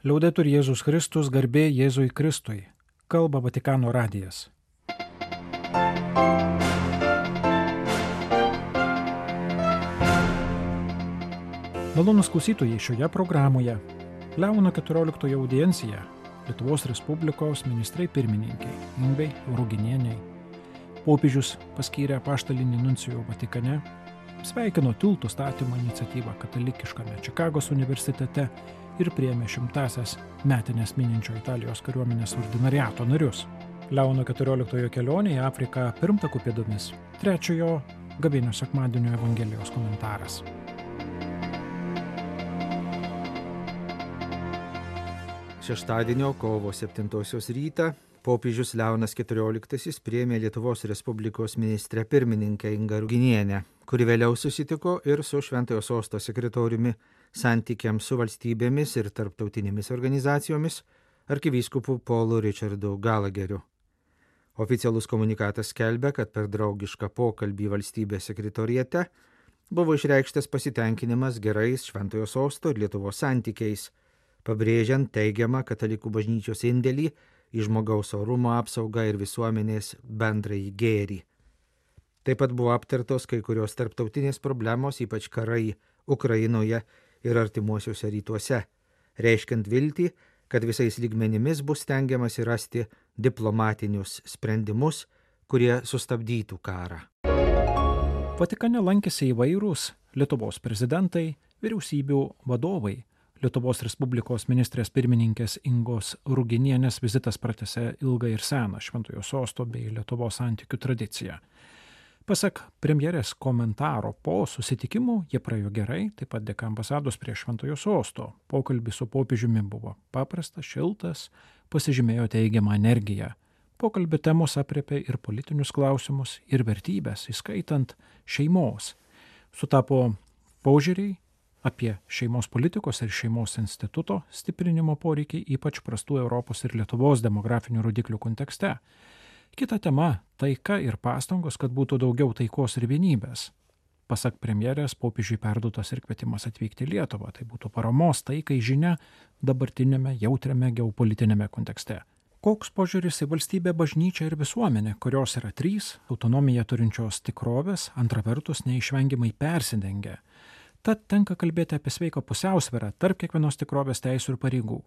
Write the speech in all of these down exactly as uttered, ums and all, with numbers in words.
Liaudetur Jėzus Kristus, garbė Jėzui Kristui. Kalba Vatikano radijas. Malonūs klausytojai, šioje programoje Leono keturioliktojo audiencija Lietuvos Respublikos ministrai pirmininkiai Ingai Ruginieniai. Popiežius paskyrė apaštalinį nuncijų Vatikane, sveikino tiltų statymo iniciatyvą katalikiškame Čikagos universitete ir priėmė šimtasias metinės mininčio Italijos kariuomenės ordinariato narius. Leono keturioliktojo kelionė į Afriką pirmtakų pėdomis. Trečiojo gavėnios sekmadienio Evangelijos komentaras. Šeštadienio kovo septintosios rytą popiežius Leonas keturioliktasis priėmė Lietuvos Respublikos ministrę pirmininkę Ingą Ruginienę, kuri vėliau susitiko ir su Šventojo Sosto sekretoriumi santykiams su valstybėmis ir tarptautinėmis organizacijomis arkivyskupu Paulu Richardu Gallagheriu. Oficialus komunikatas skelbia, kad per draugišką pokalbį valstybės sekretoriate buvo išreikštas pasitenkinimas gerais Šventojo Sosto ir Lietuvos santykiais, pabrėžiant teigiamą katalikų bažnyčios indėlį į žmogaus orumo apsaugą ir visuomenės bendrąjį gėrį. Taip pat buvo aptartos kai kurios tarptautinės problemos, ypač karai Ukrainoje ir artimuosiuose rytuose, reiškiant viltį, kad visais lygmenimis bus stengiamasi rasti diplomatinius sprendimus, kurie sustabdytų karą. Vatikane lankėsi įvairūs Lietuvos prezidentai, vyriausybių vadovai. Lietuvos Respublikos ministrės pirmininkės Ingos Ruginienės vizitas pratęsė ilgą ir seną Šventojo Sosto bei Lietuvos santykių tradiciją. Pasak premjerės komentaro po susitikimų jie praėjo gerai, taip pat dėka ambasados prie Šventojo Sosto. Pokalbis su popiežiumi buvo paprastas, šiltas, pasižymėjo teigiamą energiją. Pokalbio temos aprėpė ir politinius klausimus, ir vertybės, įskaitant šeimos. Sutapo požiūriai apie šeimos politikos ir šeimos instituto stiprinimo poreikį, ypač prastų Europos ir Lietuvos demografinių rodiklių kontekste. Kita tema – taika ir pastangos, kad būtų daugiau taikos ir vienybės. Pasak premjerės, popiežiui perduotas ir kvietimas atvykti į Lietuvą, tai būtų paramos taikai žinia dabartinėme jautriame geopolitinėme kontekste. Koks požiūris į valstybę, bažnyčią ir visuomenę, kurios yra trys, autonomiją turinčios tikrovės, antra vertus neišvengiamai persidengia. Tad tenka kalbėti apie sveiką pusiausvyrą tarp kiekvienos tikrovės teisų ir pareigų.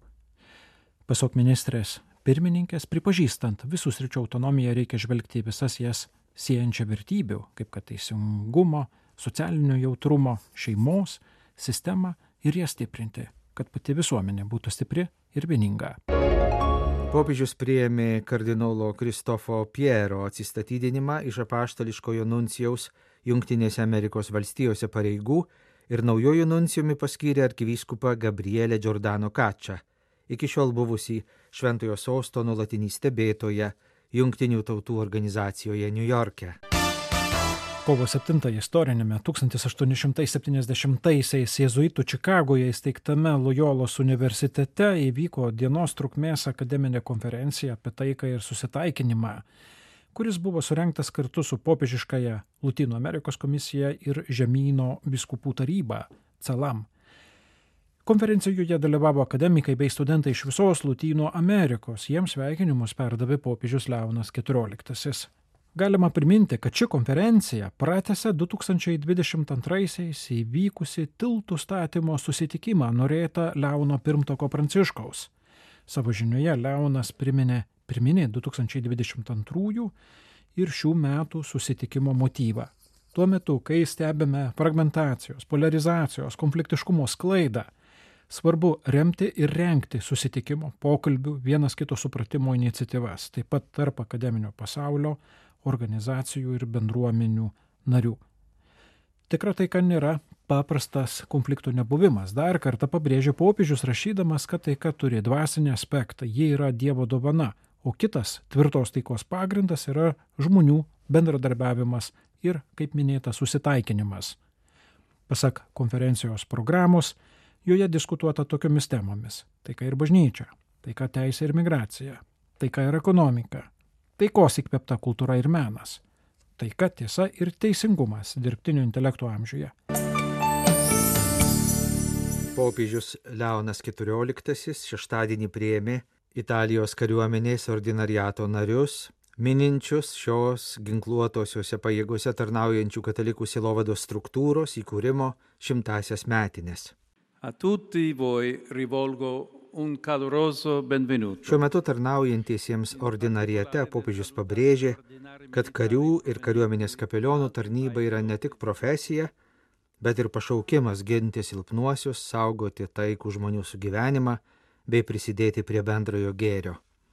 Pasak ministrės pirmininkės, pripažįstant visų sričių autonomiją, reikia žvelgti į visas jas siejančią vertybių, kaip kad teisingumo, socialinio jautrumo, šeimos, sistemą ir jas stiprinti, kad pati visuomenė būtų stipri ir vieninga. Popiežius priėmė kardinolo Kristofo Piero atsistatydinimą iš apaštališkojo nuncijaus Jungtinėse Amerikos valstijose pareigų ir naujoju nuncijumi paskyrė arkivyskupą Gabrielę Giordano Caccia, iki šiol buvusį Šventojo Sosto nuolatinį stebėtoją Jungtinių tautų organizacijoje Niujorke. Kovo septintąją istorinėme tūkstantis aštuoni šimtai septyniasdešimtaisiais jėzuitų Čikagoje įsteigtame Lojolos universitete įvyko dienos trukmės akademinė konferencija apie taiką ir susitaikinimą, kuris buvo surengtas kartu su popiežiškąja Lotynų Amerikos komisija ir Žemyno vyskupų taryba CELAM. Konferencijoje dalyvavo akademikai bei studentai iš visos Lotynų Amerikos, jiems sveikinimus perdavė popiežius Leonas keturioliktasis. Galima priminti, kad ši konferencija pratęsė du tūkstančiai dvidešimt antraisiais įvykusi tiltų statymo susitikimą norėtą Leono pirmtako Pranciškaus. Savo žinioje Leonas priminė pirminį du tūkstančiai dvidešimt antrųjų ir šių metų susitikimo motyvą. Tuo metu, kai stebime fragmentacijos, polarizacijos, konfliktiškumo sklaidą, svarbu remti ir rengti susitikimo, pokalbių, vienas kito supratimo iniciatyvas, taip pat tarp akademinio pasaulio, organizacijų ir bendruomenių narių. Tikra taika nėra paprastas konfliktų nebuvimas. Dar kartą pabrėžė popiežius rašydamas, kad taika turi dvasinį aspektą, ji yra Dievo dovana, o kitas tvirtos taikos pagrindas yra žmonių bendradarbiavimas ir, kaip minėta, susitaikinimas. Pasak konferencijos programos, joje diskutuota tokiomis temomis: taika ir bažnyčia, taika teisė ir migracija, taika ir ekonomika, taikos įkvėpta kultūra ir menas, taika, tiesa ir teisingumas dirbtinio intelekto amžiuje. Popiežius Leonas keturioliktasis šeštadienį priėmė Italijos kariuomenės ordinariato narius, mininčius šios ginkluotosiuose pajėgose tarnaujančių katalikų sielovados struktūros įkūrimo šimtasias metines. A tutti voi rivolgo un caloroso benvenuto. Šiuo metu tarnaujantiesiems ordinariate popiežius pabrėžė, kad karių ir kariuomenės kapelionų tarnyba yra ne tik profesija, bet ir pašaukimas ginti silpnuosius, saugoti taikų žmonių sugyvenimą bei prisidėti prie bendrojo gėrio.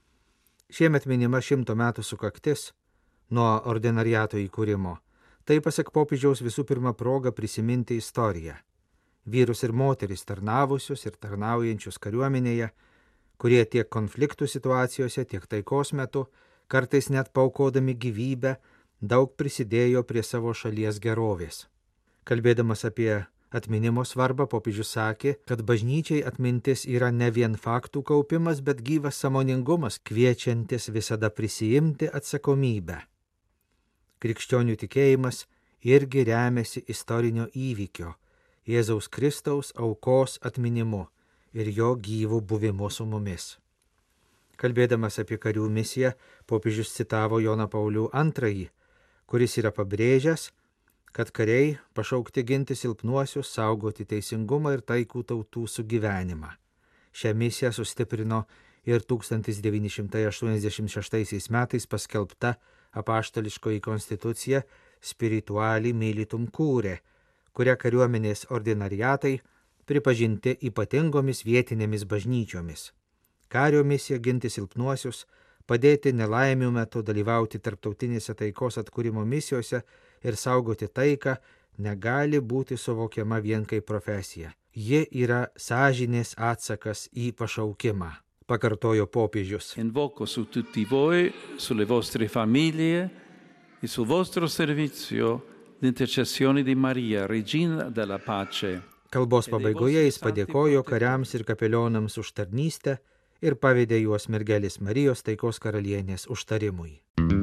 Šiemet minima šimto metų sukaktis nuo ordinariato įkūrimo. Tai, pasak popiežiaus, visų pirma proga prisiminti istoriją. Vyrus ir moteris tarnavusius ir tarnaujančius kariuomenėje, kurie tiek konfliktų situacijose, tiek taikos metu, kartais net paukodami gyvybę, daug prisidėjo prie savo šalies gerovės. Kalbėdamas apie atminimo svarbą, popiežius sakė, kad bažnyčiai atmintis yra ne vien faktų kaupimas, bet gyvas sąmoningumas, kviečiantis visada prisiimti atsakomybę. Krikščionių tikėjimas irgi remiasi istorinio įvykio, Jėzaus Kristaus aukos atminimu ir jo gyvų buvimu su mumis. Kalbėdamas apie karių misiją, popiežius citavo Joną Paulių antrąjį, kuris yra pabrėžęs, kad kariai pašaukti ginti silpnuosius, saugoti teisingumą ir taikų tautų sugyvenimą. Šią misiją sustiprino ir tūkstantis devyni šimtai aštuoniasdešimt šeštaisiais metais paskelbta apaštališkoji konstitucija Spirituali Militum Cure, kuria kariuomenės ordinariatai pripažinti ypatingomis vietinėmis bažnyčiomis. Kario misija ginti silpnuosius, padėti nelaimių metu, dalyvauti tarptautinėse taikos atkūrimo misijose ir saugoti taiką negali būti suvokiama vien kaip profesija. Ji yra sąžinės atsakas į pašaukimą, pakartojo popiežius. Invoco su tutti voi, sulle vostre famiglie e sul vostro servizio l'intercessione di Maria, Regina della Pace. Kalbos pabaigoje jis padėkojo kariams ir kapelionams už tarnystę ir pavedė juos mergelės Marijos taikos karalienės užtarimui.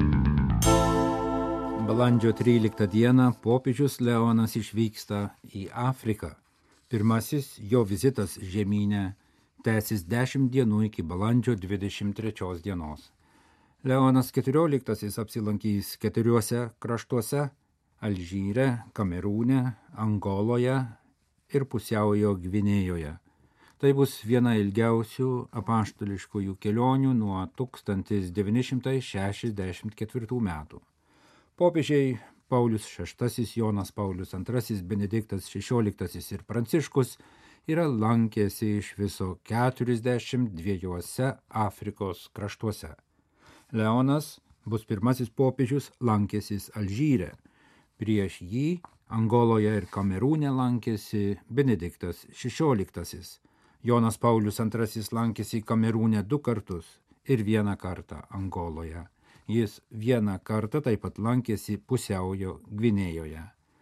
Balandžio tryliktą dieną popiežius Leonas išvyksta į Afriką. Pirmasis jo vizitas žemyne tęsis dešimt dienų iki balandžio dvidešimt trečios dienos. Leonas keturioliktasis apsilankys keturiuose kraštuose – Alžyre, Kamerūne, Angoloje ir Pusiaujo Gvinėjoje. Tai bus viena ilgiausių apaštališkųjų kelionių nuo tūkstantis devyni šimtai šešiasdešimt ketvirtų metų. Popiežiai Paulius šeštasis, Jonas Paulius antrasis, Benediktas šešioliktasis ir Pranciškus yra lankėsi iš viso keturiasdešimt dviejuose Afrikos kraštuose. Leonas bus pirmasis popiežius lankęsis Alžyre. Prieš jį Angoloje ir Kamerūne lankėsi Benediktas šešioliktasis. Jonas Paulius antrasis lankėsi Kamerūne du kartus ir vieną kartą Angoloje. Jis vieną kartą taip pat lankėsi Pusiaujo Gvinėjoje.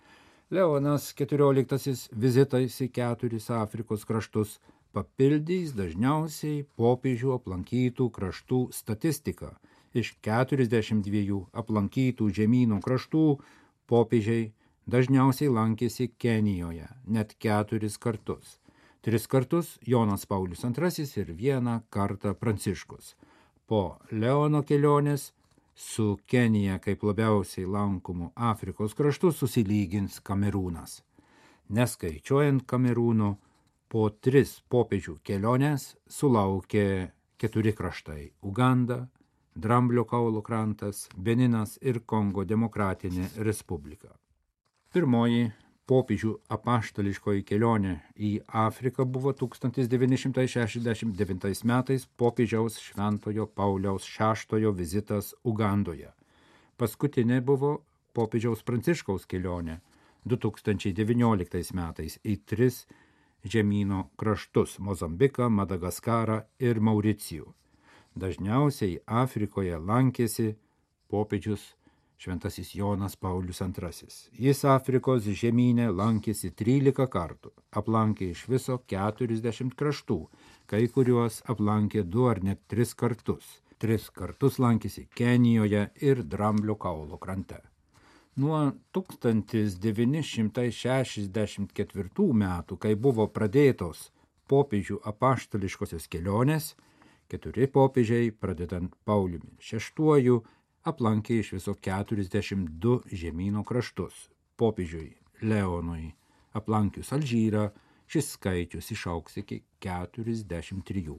Leonas keturioliktasis vizitais į keturis Afrikos kraštus papildys dažniausiai popiežių aplankytų kraštų statistiką. Iš keturiasdešimt dviejų aplankytų žemynų kraštų popiežiai dažniausiai lankėsi Kenijoje, net keturis kartus. Tris kartus Jonas Paulius antrasis ir vieną kartą Pranciškus. Po Leono kelionės su Kenija kaip labiausiai lankomų Afrikos kraštų susilygins Kamerūnas. Neskaičiuojant Kamerūno, po tris popiežių kelionės sulaukė keturi kraštai – Uganda, Dramblio kaulo krantas, Beninas ir Kongo demokratinė respublika. Pirmoji popiežių apaštališkoji kelionė į Afriką buvo tūkstantis devyni šimtai šešiasdešimt devintais metais popiežiaus Šventojo Pauliaus šeštojo vizitas Ugandoje. Paskutinė buvo popiežiaus Pranciškaus kelionė du tūkstančiai devynioliktais metais į tris žemyno kraštus – Mozambiką, Madagaskarą ir Mauricijų. Dažniausiai Afrikoje lankėsi popiežius Šventasis Jonas Paulius antrasis. Jis Afrikos žemyne lankėsi trylika kartų, aplankė iš viso keturiasdešimt kraštų, kai kuriuos aplankė du ar net tris kartus. Tris kartus lankėsi Kenijoje ir Dramblio kaulo krante. Nuo tūkstantis devyni šimtai šešiasdešimt ketvirtų metų, kai buvo pradėtos popiežių apaštališkosios kelionės, keturi popiežiai, pradedant Pauliumi šeštuoju, aplankė iš viso keturiasdešimt du žemyno kraštus. Popiežiui Leonui aplankius Alžyrą, šis skaičius išaugs iki keturiasdešimt trijų.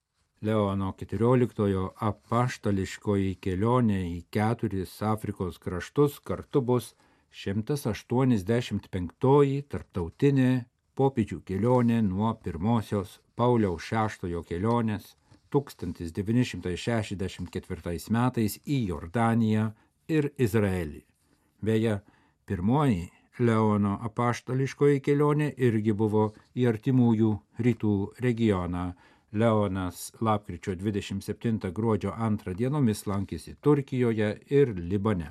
Leono keturioliktojo apaštališkoji kelionė į keturis Afrikos kraštus kartu bus šimtas aštuoniasdešimt penktoji tarptautinė popiežių kelionė nuo pirmosios Pauliaus šeštojo kelionės tūkstantis devyni šimtai šešiasdešimt ketvirtais metais į Jordaniją ir Izraelį. Beje, pirmoji Leono apaštališkoji kelionė irgi buvo į artimųjų rytų regioną. Leonas lapkričio dvidešimt septintą gruodžio antrą dienomis lankėsi Turkijoje ir Libane.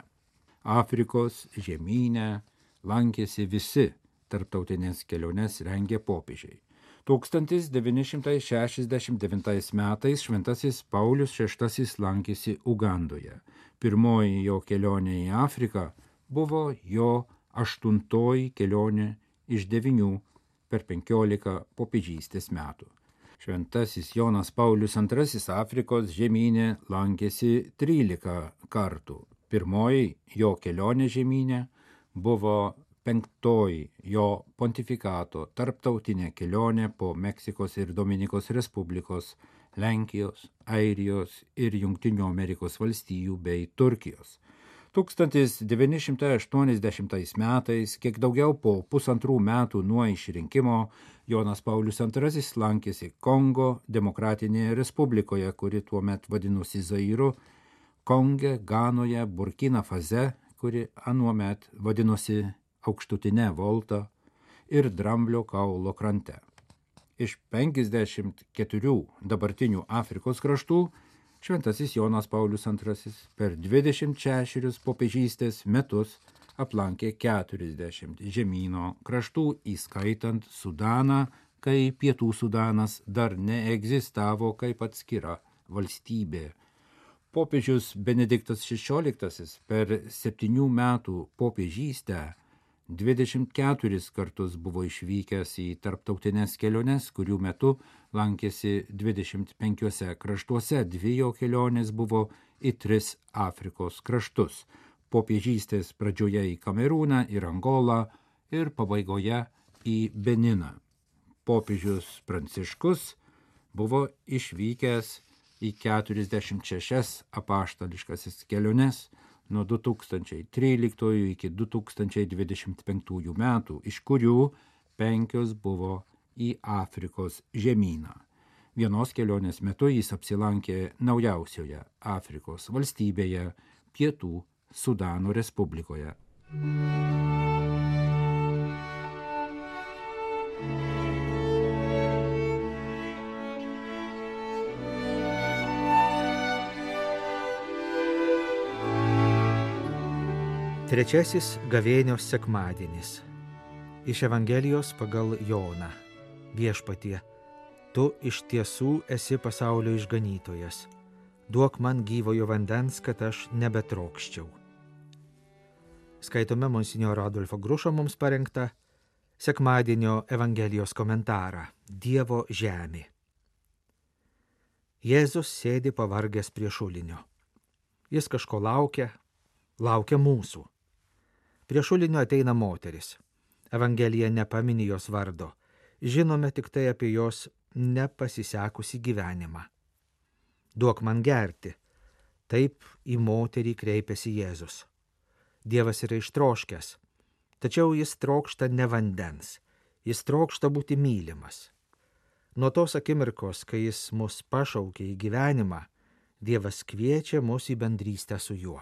Afrikos žemyne lankėsi visi tarptautinės keliones rengė popiežiai. tūkstantis devyni šimtai šešiasdešimt devintais metais šventasis Paulius šeštasis lankėsi Ugandoje. Pirmoji jo kelionė į Afriką buvo jo aštuntoji kelionė iš devynių per penkiolika popiežystės metų. Šventasis Jonas Paulius antrasis Afrikos žemyne lankėsi trylika kartų. Pirmoji jo kelionė žemyne buvo penktoji jo pontifikato tarptautinė kelionė po Meksikos ir Dominikos Respublikos, Lenkijos, Airijos ir Jungtinių Amerikos valstijų bei Turkijos. tūkstantis devyni šimtai aštuoniasdešimtais metais, kiek daugiau po pusantrų metų nuo išrinkimo, Jonas Paulius antrasis lankėsi Kongo Demokratinėje Respublikoje, kuri tuomet vadinosi Zairu, Konge, Ganoje, Burkina Faze, kuri anuomet vadinosi Aukštutinė Volta, ir Dramblio kaulo krante. Iš penkiasdešimt keturių dabartinių Afrikos kraštų šventasis Jonas Paulius antrasis per dvidešimt šešerius popiežystės metus aplankė keturiasdešimt žemyno kraštų, įskaitant Sudaną, kai Pietų Sudanas dar neegzistavo kaip atskira valstybė. Popiežius Benediktas šešioliktasis per septynių metų popiežystę dvidešimt keturis kartus buvo išvykęs į tarptautinės keliones, kurių metu lankėsi dvidešimt penkiuose kraštuose, dvi jo kelionės buvo į tris Afrikos kraštus. Popiežystės pradžioje į Kamerūną ir Angolą ir pabaigoje į Beniną. Popiežius Pranciškus buvo išvykęs į keturiasdešimt šešias apaštališkasis keliones nuo du tūkstančiai tryliktųjų iki du tūkstančiai dvidešimt penktųjų metų, iš kurių penkios buvo į Afrikos žemyną. Vienos kelionės metu jis apsilankė naujausioje Afrikos valstybėje, Pietų Sudano Respublikoje. Trečiasis gavėnios sekmadienis. Iš Evangelijos pagal Joną. Viešpatie, tu iš tiesų esi pasaulio išganytojas. Duok man gyvojo vandens, kad aš nebetrokščiau. Skaitome monsinjoro Adolfo Grušo mums parengtą sekmadienio Evangelijos komentarą Dievo žemė. Jėzus sėdi pavargęs prie šulinio. Jis kažko laukia, laukia mūsų. Prie šulinio ateina moteris. Evangelija nepamini jos vardo. Žinome tik tai apie jos nepasisekusi gyvenimą. Duok man gerti. Taip į moterį kreipiasi Jėzus. Dievas yra ištroškęs, tačiau jis trokšta ne vandens. Jis trokšta būti mylimas. Nuo tos akimirkos, kai jis mus pašaukė į gyvenimą, Dievas kviečia mus į bendrystę su juo.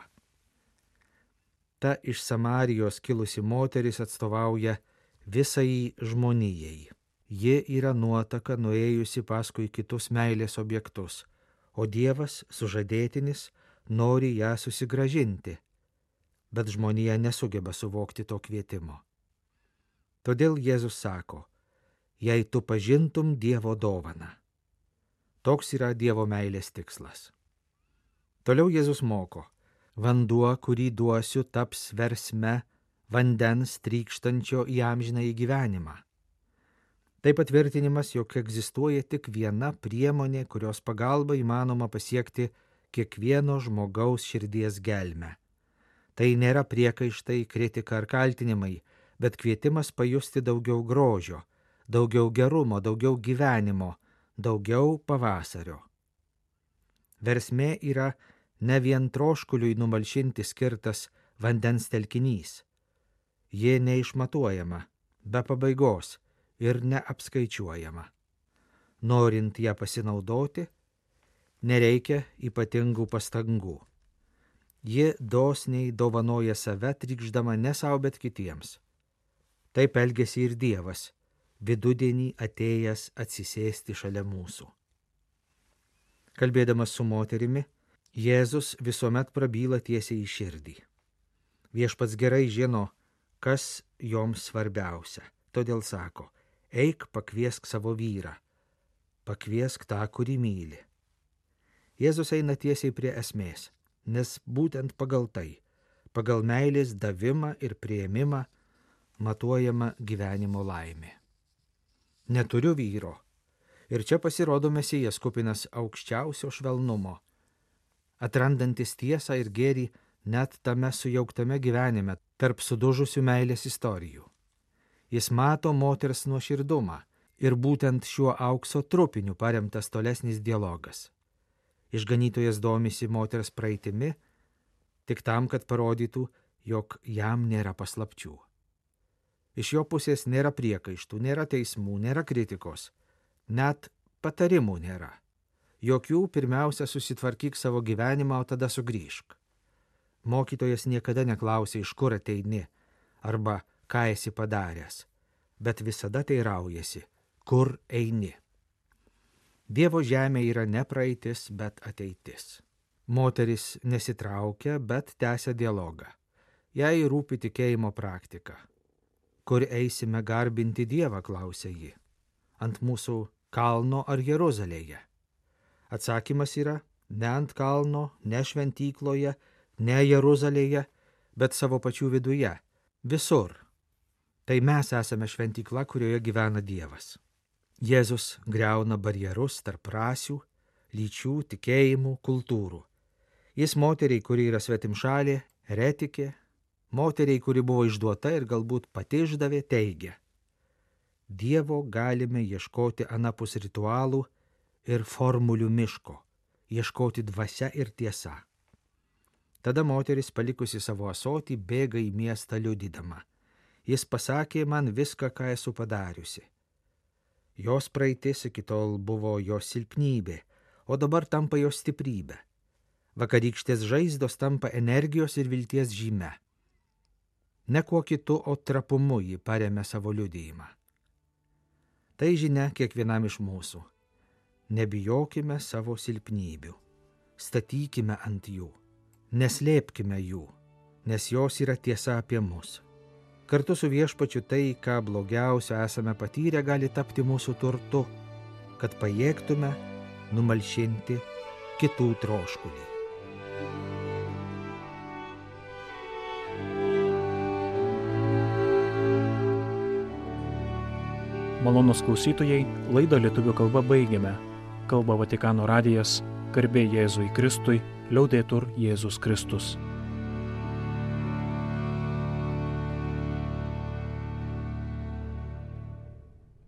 Ta iš Samarijos kilusi moteris atstovauja visai žmonijai. Ji yra nuotaka nuėjusi paskui kitus meilės objektus, o Dievas, sužadėtinis, nori ją susigrąžinti, bet žmonija nesugeba suvokti to kvietimo. Todėl Jėzus sako, jei tu pažintum Dievo dovaną. Toks yra Dievo meilės tikslas. Toliau Jėzus moko, Vanduo, kurį duosiu, taps versme vandens trykštančio į amžinąjį gyvenimą. Tai patvirtinimas, jog egzistuoja tik viena priemonė, kurios pagalba įmanoma pasiekti kiekvieno žmogaus širdies gelmę. Tai nėra priekaištai, kritika ar kaltinimai, bet kvietimas pajusti daugiau grožio, daugiau gerumo, daugiau gyvenimo, daugiau pavasario. Versmė yra ne vien troškuliui numalšinti skirtas vandens telkinys. Ji neišmatuojama, be pabaigos ir neapskaičiuojama. Norint ją pasinaudoti, nereikia ypatingų pastangų. Ji dosniai dovanoja save, trykšdama ne savo, bet kitiems. Taip elgėsi ir Dievas, vidudienį atėjęs atsisėsti šalia mūsų. Kalbėdamas su moterimi, Jėzus visuomet prabyla tiesiai į širdį. Viešpats gerai žino, kas joms svarbiausia, todėl sako: eik, pakviesk savo vyrą, pakviesk tą, kurį myli. Jėzus eina tiesiai prie esmės, nes būtent pagal tai, pagal meilės davimą ir priėmimą, matuojama gyvenimo laimė. Neturiu vyro, ir čia pasirodo Mesijas kupinas aukščiausio švelnumo, atrandantis tiesą ir gėrį net tame sujauktame gyvenime tarp sudužusių meilės istorijų. Jis mato moters nuoširdumą ir būtent šiuo aukso trupiniu paremtas tolesnis dialogas. Išganytojas domisi moters praeitimi tik tam, kad parodytų, jog jam nėra paslapčių. Iš jo pusės nėra priekaištų, nėra teismų, nėra kritikos, net patarimų nėra. Jokių pirmiausia susitvarkyk savo gyvenimą, o tada sugrįžk. Mokytojas niekada neklausia, iš kur ateini arba ką esi padaręs, bet visada teiraujasi, kur eini. Dievo žemė yra ne praeitis, bet ateitis. Moteris nesitraukia, bet tęsia dialogą. Jai rūpi tikėjimo praktika. Kur eisime garbinti Dievą, klausia ji. Ant mūsų kalno ar Jeruzalėje? Atsakymas yra ne ant kalno, ne šventykloje, ne Jeruzalėje, bet savo pačių viduje, visur. Tai mes esame šventykla, kurioje gyvena Dievas. Jėzus griauna barjerus tarp rasių, lyčių, tikėjimų, kultūrų. Jis moteriai, kuri yra svetimšalė, eretikė, moteriai, kuri buvo išduota ir galbūt pati išdavė, teigia: Dievo galime ieškoti anapus ritualų ir formulių miško, ieškoti dvasia ir tiesa. Tada moteris, palikusi savo ąsotį, bėga į miestą liudydama: Jis pasakė man viską, ką esu padariusi. Jos praeitis iki tol buvo jos silpnybė, o dabar tampa jos stiprybė. Vakarykštės žaizdos tampa energijos ir vilties žyme. Ne kuo kitu, o trapumu ji paremia savo liudijimą. Tai žinia kiekvienam iš mūsų. Nebijokime savo silpnybių, statykime ant jų, neslėpkime jų, nes jos yra tiesa apie mus. Kartu su Viešpačiu tai, ką blogiausio esame patyrę, gali tapti mūsų turtu, kad pajėgtume numalšinti kitų troškulį. Malonūs klausytojai, laidą lietuvių kalba baigėme. Kalba Vatikano radijas, garbė Jėzui Kristui, liaudetur Jėzus Kristus.